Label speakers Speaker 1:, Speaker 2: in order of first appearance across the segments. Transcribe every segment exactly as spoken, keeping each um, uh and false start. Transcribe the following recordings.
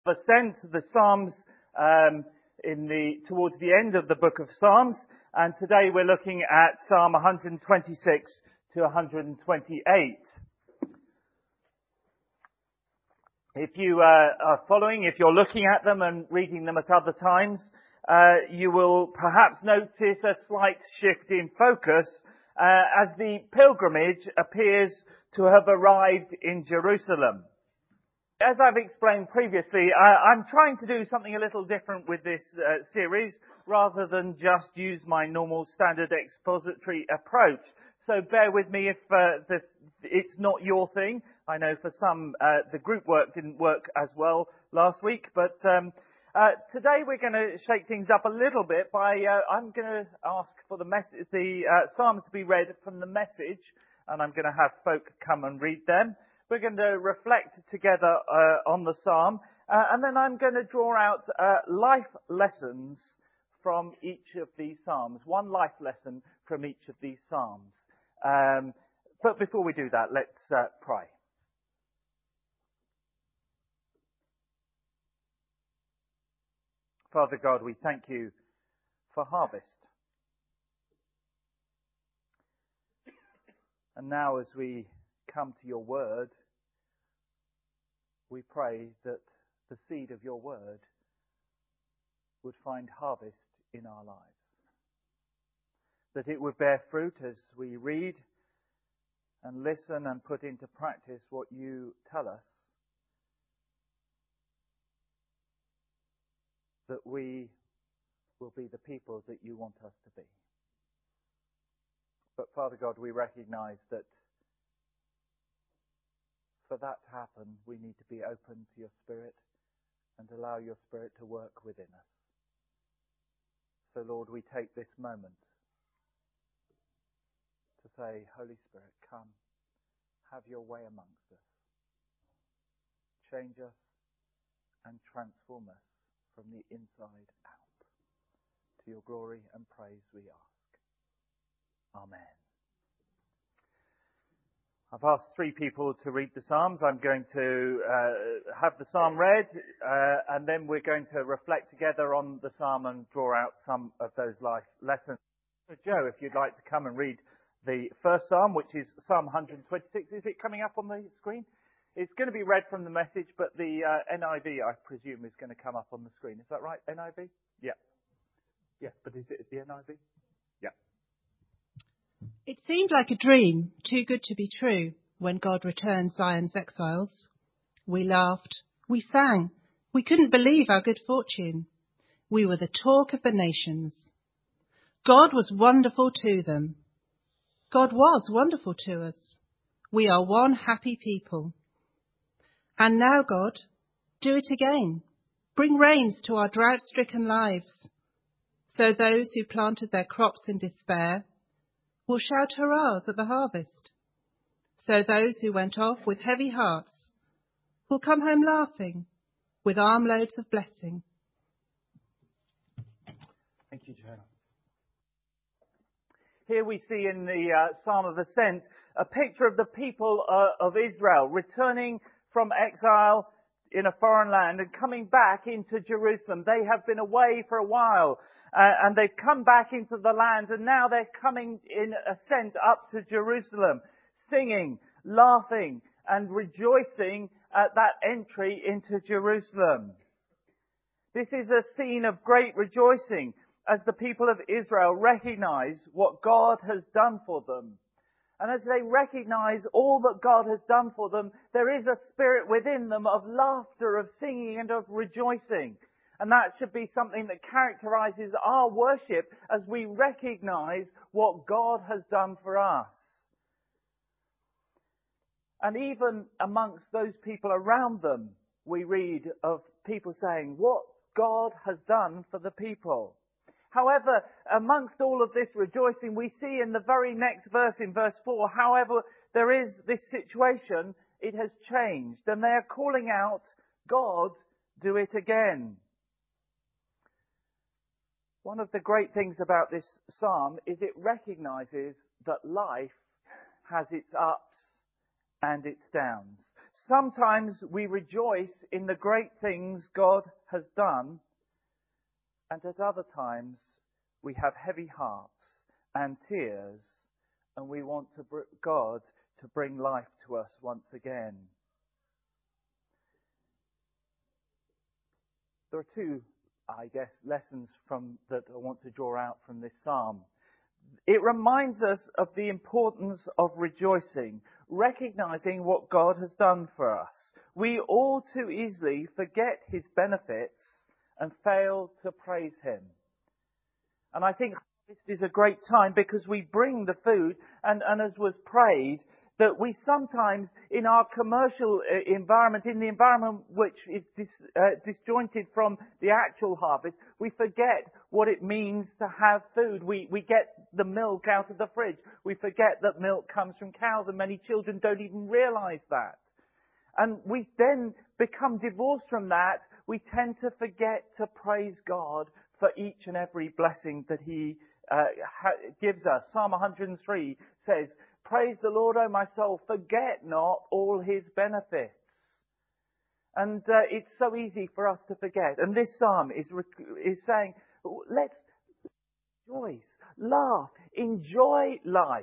Speaker 1: Ascent, the Psalms um, in the towards the end of the book of Psalms, and today we're looking at Psalm one twenty-six to one twenty-eight. If you uh, are following, if you're looking at them and reading them at other times, uh, you will perhaps notice a slight shift in focus uh, as the pilgrimage appears to have arrived in Jerusalem. As I've explained previously, I, I'm trying to do something a little different with this uh, series rather than just use my normal standard expository approach. So bear with me if uh, the, it's not your thing. I know for some uh, the group work didn't work as well last week, but um, uh, today we're going to shake things up a little bit by uh, I'm going to ask for the mess- the uh, Psalms to be read from the Message, and I'm going to have folk come and read them. We're going to reflect together uh, on the psalm, uh, and then I'm going to draw out uh, life lessons from each of these psalms. One life lesson from each of these psalms. Um, but before we do that, let's uh, pray. Father God, we thank you for harvest. And now as we come to your word, we pray that the seed of your word would find harvest in our lives. That it would bear fruit as we read and listen and put into practice what you tell us. That we will be the people that you want us to be. But Father God, we recognize that for that to happen, we need to be open to your Spirit and allow your Spirit to work within us. So Lord, we take this moment to say, Holy Spirit, come, have your way amongst us. Change us and transform us from the inside out. To your glory and praise we ask. Amen. I've asked three people to read the Psalms. I'm going to uh, have the Psalm read, uh, and then we're going to reflect together on the Psalm and draw out some of those life lessons. So Joe, if you'd like to come and read the first Psalm, which is Psalm one twenty-six. Is it coming up on the screen? It's going to be read from the Message, but the uh, N I V, I presume, is going to come up on the screen. Is that right, N I V? Yeah. Yeah, but is it the N I V? Yeah.
Speaker 2: It seemed like a dream, too good to be true, when God returned Zion's exiles. We laughed, we sang, we couldn't believe our good fortune. We were the talk of the nations. God was wonderful to them. God was wonderful to us. We are one happy people. And now, God, do it again. Bring rains to our drought-stricken lives. So those who planted their crops in despair will shout hurrahs at the harvest. So those who went off with heavy hearts will come home laughing with armloads of blessing.
Speaker 1: Thank you, Joe. Here we see in the uh, Psalm of Ascent a picture of the people uh, of Israel returning from exile in a foreign land and coming back into Jerusalem. They have been away for a while. Uh, and they've come back into the land, and now they're coming in ascent up to Jerusalem, singing, laughing, and rejoicing at that entry into Jerusalem. This is a scene of great rejoicing as the people of Israel recognize what God has done for them. And as they recognize all that God has done for them, there is a spirit within them of laughter, of singing, and of rejoicing. And that should be something that characterizes our worship as we recognize what God has done for us. And even amongst those people around them, we read of people saying, what God has done for the people. However, amongst all of this rejoicing, we see in the very next verse, in verse four, however, there is this situation, it has changed. And they are calling out, God, do it again. One of the great things about this psalm is it recognizes that life has its ups and its downs. sometimes we rejoice in the great things God has done, and at other times we have heavy hearts and tears, and we want to br- God to bring life to us once again. There are two, I guess, lessons from that I want to draw out from this psalm. It reminds us of the importance of rejoicing, recognizing what God has done for us. We all too easily forget his benefits and fail to praise him. And I think this is a great time because we bring the food, and, and as was prayed, that we sometimes, in our commercial environment, in the environment which is dis, uh, disjointed from the actual harvest, we forget what it means to have food. We, we get the milk out of the fridge. We forget that milk comes from cows, and many children don't even realize that. And we then become divorced from that. We tend to forget to praise God for each and every blessing that he uh, ha- gives us. Psalm one hundred three says, "Praise the Lord, O my soul, forget not all his benefits." And uh, it's so easy for us to forget. And this psalm is rec- is saying, let's rejoice, laugh, enjoy life.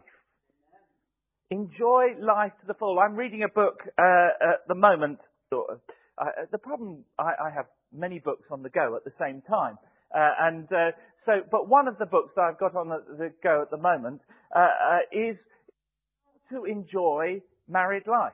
Speaker 1: Enjoy life to the full. I'm reading a book uh, at the moment. Uh, the problem, I, I have many books on the go at the same time. Uh, and uh, so, but one of the books that I've got on the, the go at the moment uh, uh, is to enjoy married life.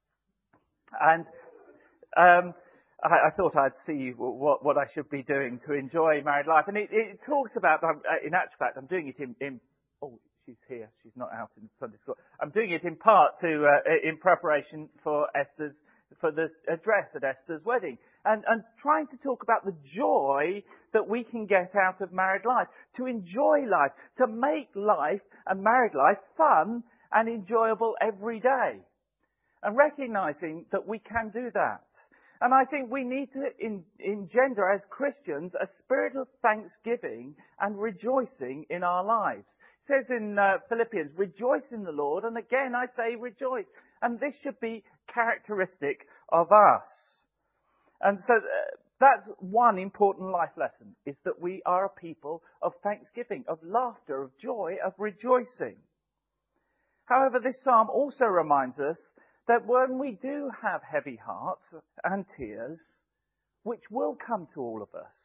Speaker 1: And um, I, I thought I'd see what, what I should be doing to enjoy married life. And it, it talks about, um, in actual fact, I'm doing it in, in, oh, she's here, she's not out in Sunday school. I'm doing it in part to, uh, in preparation for Esther's, for the address at Esther's wedding. And, and trying to talk about the joy that we can get out of married life. To enjoy life, to make life and married life fun and enjoyable every day. And recognizing that we can do that. And I think we need to in, engender as Christians a spirit of thanksgiving and rejoicing in our lives. It says in uh, Philippians, rejoice in the Lord. And again I say rejoice. And this should be characteristic of us. And so uh, that's one important life lesson, is that we are a people of thanksgiving, of laughter, of joy, of rejoicing. However, this psalm also reminds us that when we do have heavy hearts and tears, which will come to all of us,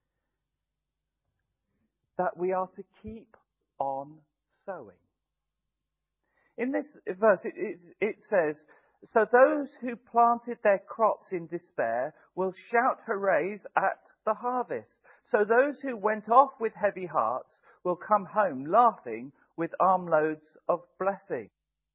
Speaker 1: that we are to keep on sowing. In this verse, it, it, it says, "So those who planted their crops in despair will shout hoorays at the harvest. So those who went off with heavy hearts will come home laughing with armloads of blessing."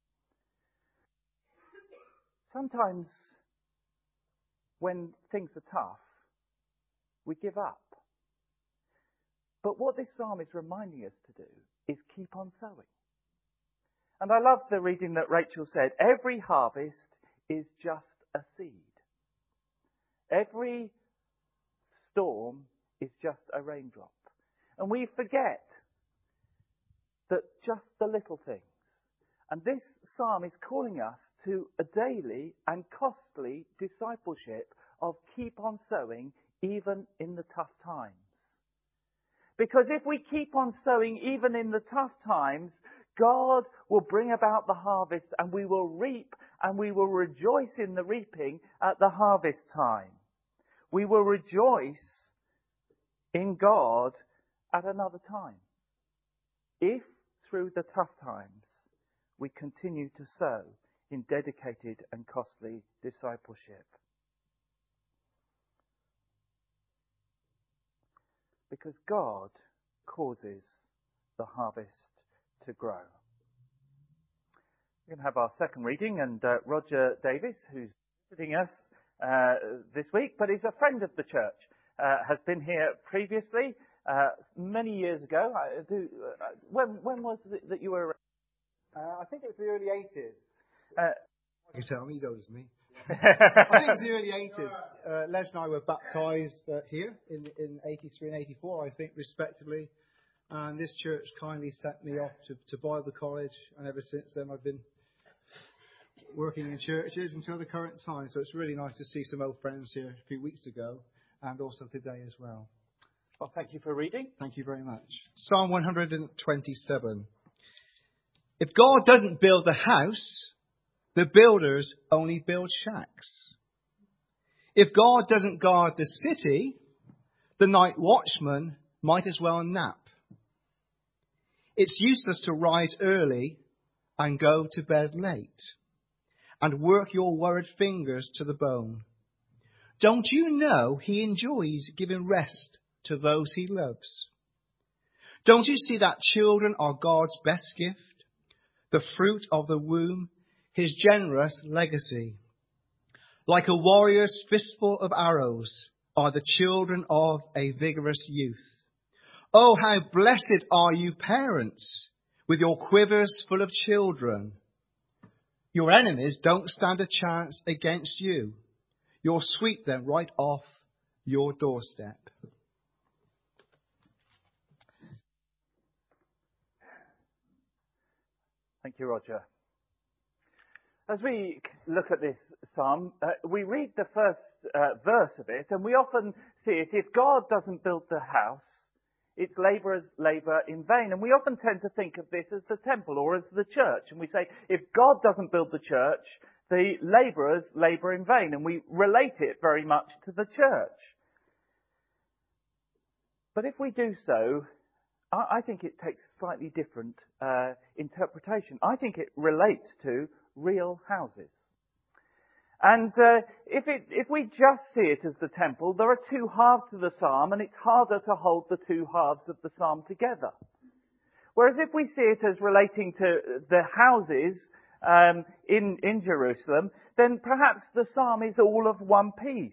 Speaker 1: Sometimes when things are tough, we give up. But what this psalm is reminding us to do is keep on sowing. And I love the reading that Rachel said, every harvest is just a seed. Every storm is just a raindrop. And we forget that just the little things. And this psalm is calling us to a daily and costly discipleship of keep on sowing even in the tough times. Because if we keep on sowing even in the tough times, God will bring about the harvest, and we will reap and we will rejoice in the reaping at the harvest time. We will rejoice in God at another time, if through the tough times we continue to sow in dedicated and costly discipleship. Because God causes the harvest to grow. We're going to have our second reading, and uh, Roger Davis, who's visiting us uh, this week, but is a friend of the church, uh, has been here previously, uh, many years ago. I do, uh, when, when was it that you were?
Speaker 3: Uh, I think it was the early eighties.
Speaker 1: Uh,
Speaker 3: you can tell me, he's older than me. I think it was the early eighties. Uh, Les and I were baptised uh, here in, in eighty-three and eighty-four, I think, respectively. And this church kindly sent me off to, to Bible college, and ever since then I've been working in churches until the current time. So it's really nice to see some old friends here a few weeks ago and also today as well.
Speaker 1: Well, thank you for reading.
Speaker 3: Thank you very much. Psalm one hundred twenty-seven. If God doesn't build the house, the builders only build shacks. If God doesn't guard the city, the night watchman might as well nap. It's useless to rise early and go to bed late and work your worried fingers to the bone. Don't you know he enjoys giving rest to those he loves? Don't you see that children are God's best gift, the fruit of the womb, his generous legacy? Like a warrior's fistful of arrows are the children of a vigorous youth. Oh, how blessed are you parents, with your quivers full of children. Your enemies don't stand a chance against you. You'll sweep them right off your doorstep.
Speaker 1: Thank you, Roger. As we look at this psalm, uh, we read the first uh, verse of it, and we often see it, if God doesn't build the house, its labourers labour in vain. And we often tend to think of this as the temple or as the church. And we say, if God doesn't build the church, the labourers labour in vain. And we relate it very much to the church. But if we do so, I, I think it takes a slightly different uh, interpretation. I think it relates to real houses. And uh, if it, if we just see it as the temple, there are two halves to the psalm, and it's harder to hold the two halves of the psalm together. Whereas if we see it as relating to the houses um, in in Jerusalem, then perhaps the psalm is all of one piece,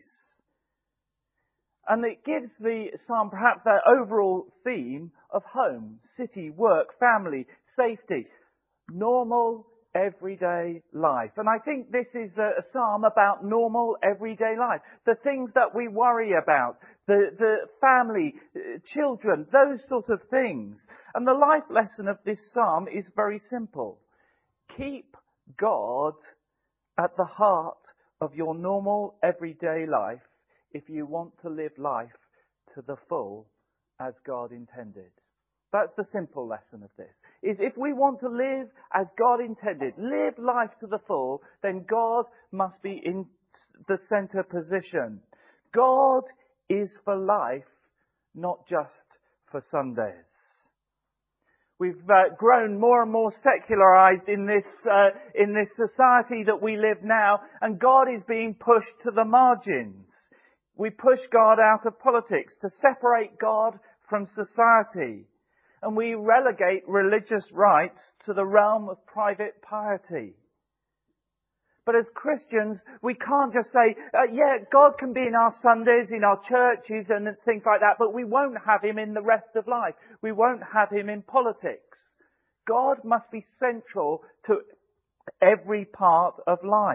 Speaker 1: and it gives the psalm perhaps that overall theme of home, city, work, family, safety, normal, everyday life. And I think this is a, a psalm about normal, everyday life. The things that we worry about, the, the family, uh, children, those sort of things. And the life lesson of this psalm is very simple. Keep God at the heart of your normal, everyday life if you want to live life to the full as God intended. That's the simple lesson of this, is if we want to live as God intended, live life to the full, then God must be in the centre position. God is for life, not just for Sundays. We've uh, grown more and more secularized in this, uh, in this society that we live now, and God is being pushed to the margins. We push God out of politics to separate God from society. And we relegate religious rights to the realm of private piety. But as Christians, we can't just say, uh, yeah, God can be in our Sundays, in our churches and things like that, but we won't have him in the rest of life. We won't have him in politics. God must be central to every part of life.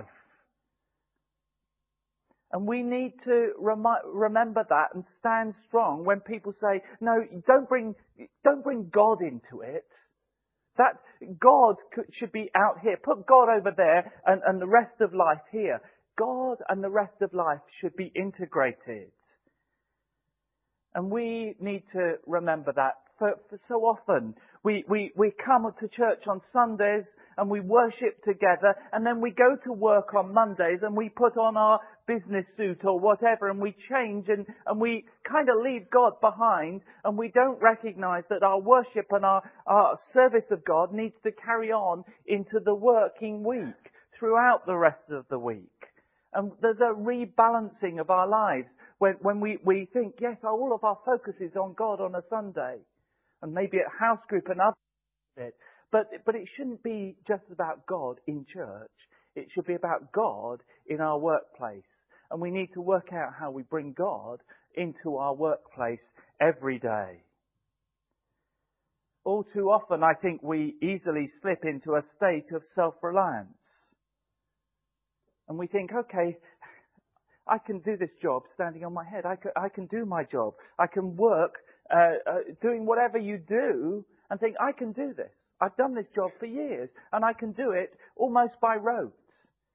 Speaker 1: And we need to remi- remember that and stand strong when people say, no, don't bring, don't bring God into it. That God could, should be out here. Put God over there and, and the rest of life here. God and the rest of life should be integrated. And we need to remember that. For, for so often, we, we, we come to church on Sundays and we worship together, and then we go to work on Mondays and we put on our business suit or whatever, and we change and, and we kind of leave God behind, and we don't recognize that our worship and our, our service of God needs to carry on into the working week, throughout the rest of the week. And there's a rebalancing of our lives when, when we, we think, yes, all of our focus is on God on a Sunday, and maybe at house group and other bit. But, but it shouldn't be just about God in church. It should be about God in our workplace. And we need to work out how we bring God into our workplace every day. All too often, I think we easily slip into a state of self-reliance. And we think, okay, I can do this job standing on my head. I can, I can do my job. I can work uh, uh, doing whatever you do and think, I can do this. I've done this job for years and I can do it almost by rote.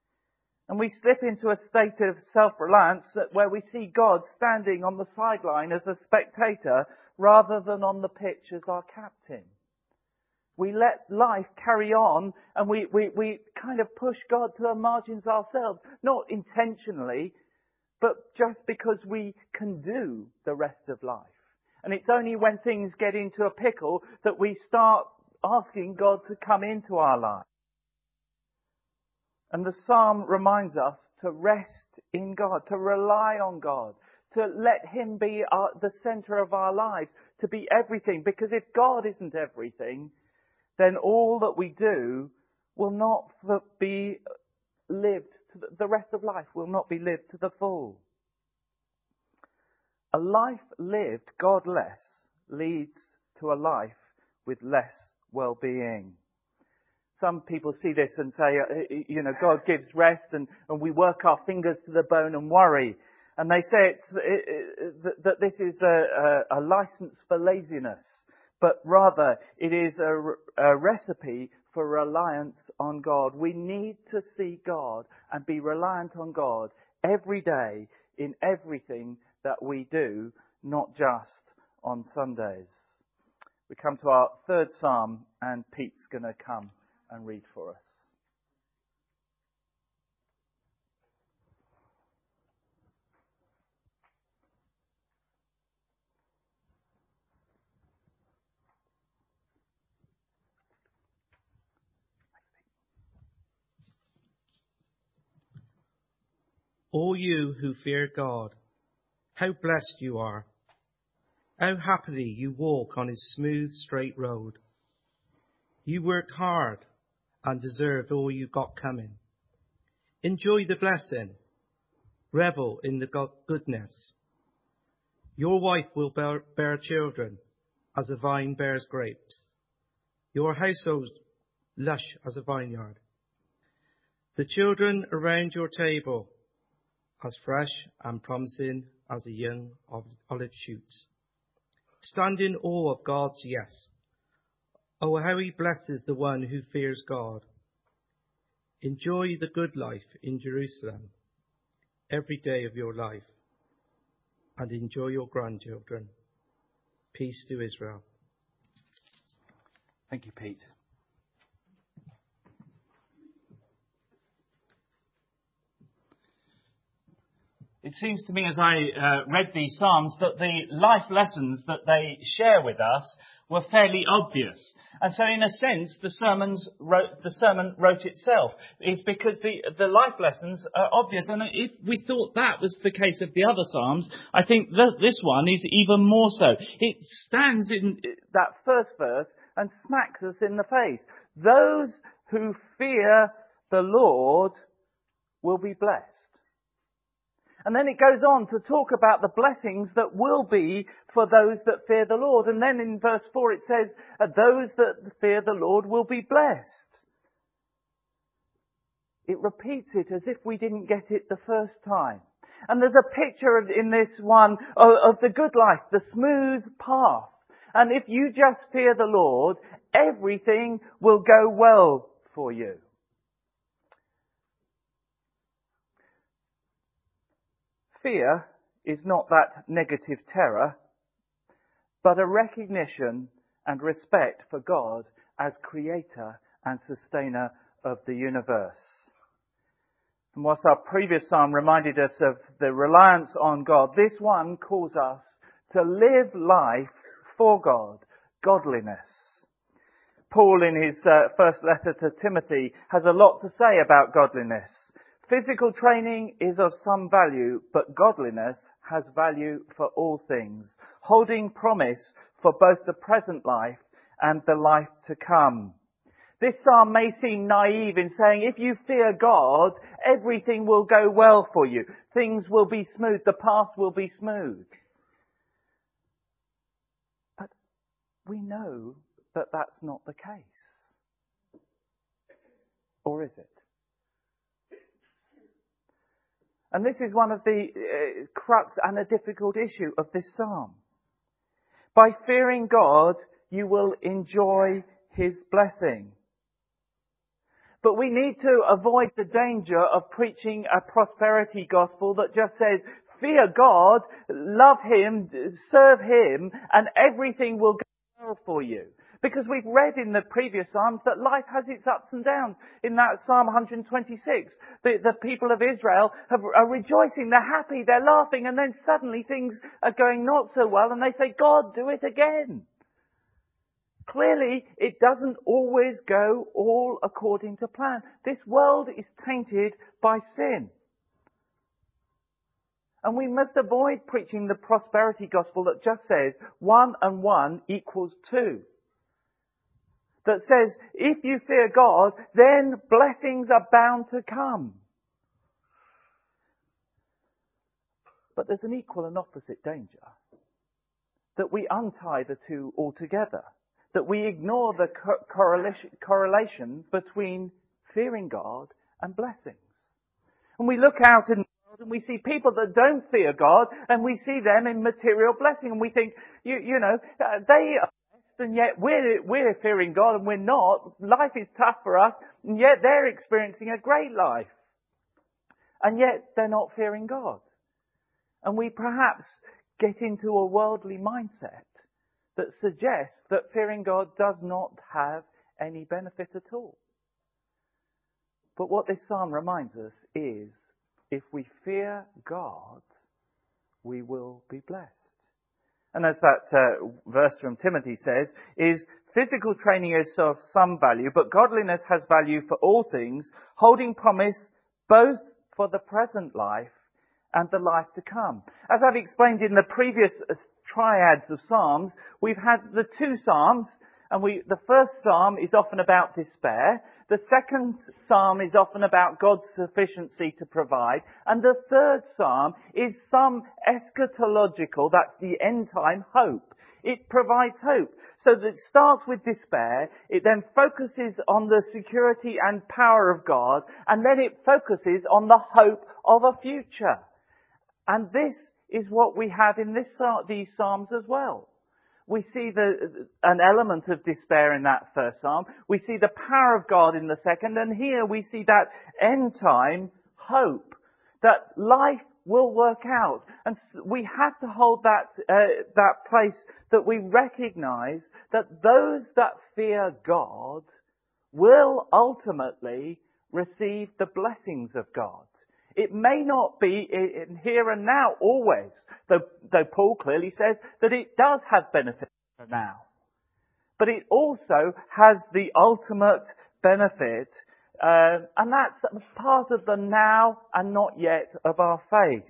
Speaker 1: And we slip into a state of self-reliance where we see God standing on the sideline as a spectator rather than on the pitch as our captain. We let life carry on and we, we, we kind of push God to the margins ourselves, not intentionally, but just because we can do the rest of life. And it's only when things get into a pickle that we start asking God to come into our lives. And the psalm reminds us to rest in God, to rely on God, to let Him be our, the centre of our lives, to be everything. Because if God isn't everything, then all that we do will not be lived, to the, the rest of life will not be lived to the full. A life lived godless leads to a life with less well-being. Some people see this and say, you know, God gives rest and, and we work our fingers to the bone and worry. And they say it's, it, it, that this is a, a, a license for laziness, but rather it is a, a recipe for reliance on God. We need to see God and be reliant on God every day in everything that we do, not just on Sundays. We come to our third psalm and Pete's going to come and read for us.
Speaker 4: All you who fear God, how blessed you are. How happily you walk on His smooth, straight road. You worked hard and deserved all you got coming. Enjoy the blessing. Revel in the God- goodness. Your wife will bear, bear children as a vine bears grapes. Your household lush as a vineyard. The children around your table as fresh and promising as a young olive shoot. Stand in awe of God's yes. Oh, how He blesses the one who fears God. Enjoy the good life in Jerusalem every day of your life, and enjoy your grandchildren. Peace to Israel.
Speaker 1: Thank you, Pete. It seems to me as I uh, read these Psalms that the life lessons that they share with us were fairly obvious. And so in a sense, the sermons wrote, the sermon wrote itself. It's because the, the life lessons are obvious. And if we thought that was the case of the other Psalms, I think that this one is even more so. It stands in that first verse and smacks us in the face. Those who fear the Lord will be blessed. And then it goes on to talk about the blessings that will be for those that fear the Lord. And then in verse four it says, those that fear the Lord will be blessed. It repeats it as if we didn't get it the first time. And there's a picture of, in this one of, of the good life, the smooth path. And if you just fear the Lord, everything will go well for you. Fear is not that negative terror, but a recognition and respect for God as creator and sustainer of the universe. And whilst our previous psalm reminded us of the reliance on God, this one calls us to live life for God, godliness. Paul, in his uh, first letter to Timothy, has a lot to say about godliness. Physical training is of some value, but godliness has value for all things, holding promise for both the present life and the life to come. This psalm may seem naive in saying, if you fear God, everything will go well for you. Things will be smooth. The path will be smooth. But we know that that's not the case. Or is it? And this is one of the uh, crux and a difficult issue of this psalm. By fearing God, you will enjoy His blessing. But we need to avoid the danger of preaching a prosperity gospel that just says, fear God, love Him, serve Him, and everything will go well for you. Because we've read in the previous Psalms that life has its ups and downs. In that Psalm one twenty-six, the, the people of Israel have, are rejoicing, they're happy, they're laughing, and then suddenly things are going not so well, and they say, God, do it again. Clearly, it doesn't always go all according to plan. This world is tainted by sin. And we must avoid preaching the prosperity gospel that just says one and one equals two. That says, if you fear God, then blessings are bound to come. But there's an equal and opposite danger. That we untie the two altogether. That we ignore the co- correlation, correlation between fearing God and blessings. And we look out in the world and we see people that don't fear God, and we see them in material blessing, and we think, you, you know, uh, they are blessed, and yet we're, we're fearing God and we're not. Life is tough for us, and yet they're experiencing a great life. And yet they're not fearing God. And we perhaps get into a worldly mindset that suggests that fearing God does not have any benefit at all. But what this psalm reminds us is, if we fear God, we will be blessed. And as that uh, verse from Timothy says, is physical training is of some value, but godliness has value for all things, holding promise both for the present life and the life to come. As I've explained in the previous triads of Psalms, we've had the two Psalms, and we, the first Psalm is often about despair, the second Psalm is often about God's sufficiency to provide, and the third Psalm is some eschatological, that's the end time, hope. It provides hope. So that it starts with despair, it then focuses on the security and power of God, and then it focuses on the hope of a future. And this is what we have in this, these Psalms as well. We see the, an element of despair in that first Psalm. We see the power of God in the second. And here we see that end time hope. That life will work out. And we have to hold that, uh, that place that we recognize that those that fear God will ultimately receive the blessings of God. It may not be in here and now always, though, though Paul clearly says that it does have benefit for now. But it also has the ultimate benefit, uh, and that's part of the now and not yet of our faith.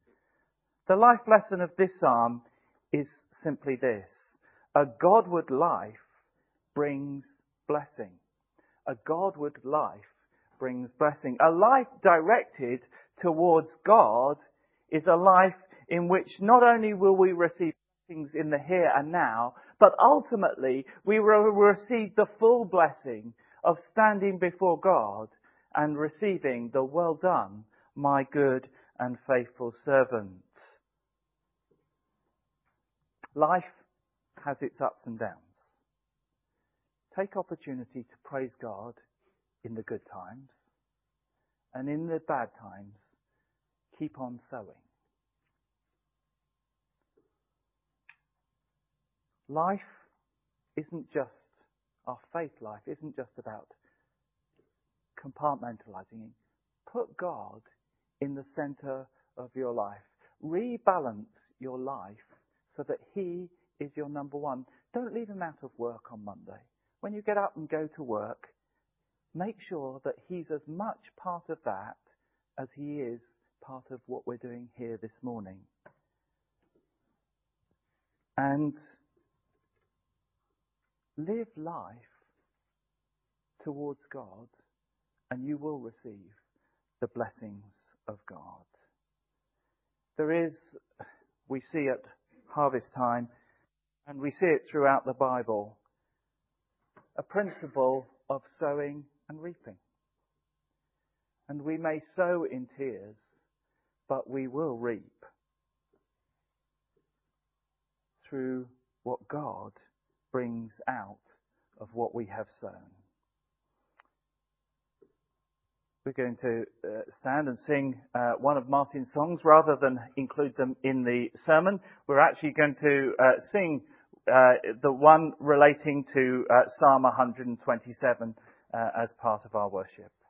Speaker 1: The life lesson of this psalm is simply this: a Godward life brings blessing. A Godward life brings blessing. A life directed towards God is a life in which not only will we receive blessings in the here and now, but ultimately we will receive the full blessing of standing before God and receiving the well done, my good and faithful servant. Life has its ups and downs. Take opportunity to praise God in the good times, and in the bad times, keep on sowing. Life isn't just, our faith life isn't just about compartmentalizing. Put God in the center of your life. Rebalance your life so that He is your number one. Don't leave Him out of work on Monday. When you get up and go to work, make sure that He's as much part of that as He is part of what we're doing here this morning. And live life towards God, and you will receive the blessings of God. There is, we see at harvest time, and we see it throughout the Bible, a principle of sowing and reaping. And we may sow in tears, but we will reap through what God brings out of what we have sown. We're going to uh, stand and sing uh, one of Martin's songs rather than include them in the sermon. We're actually going to uh, sing uh, the one relating to uh, Psalm one hundred twenty-seven uh, as part of our worship.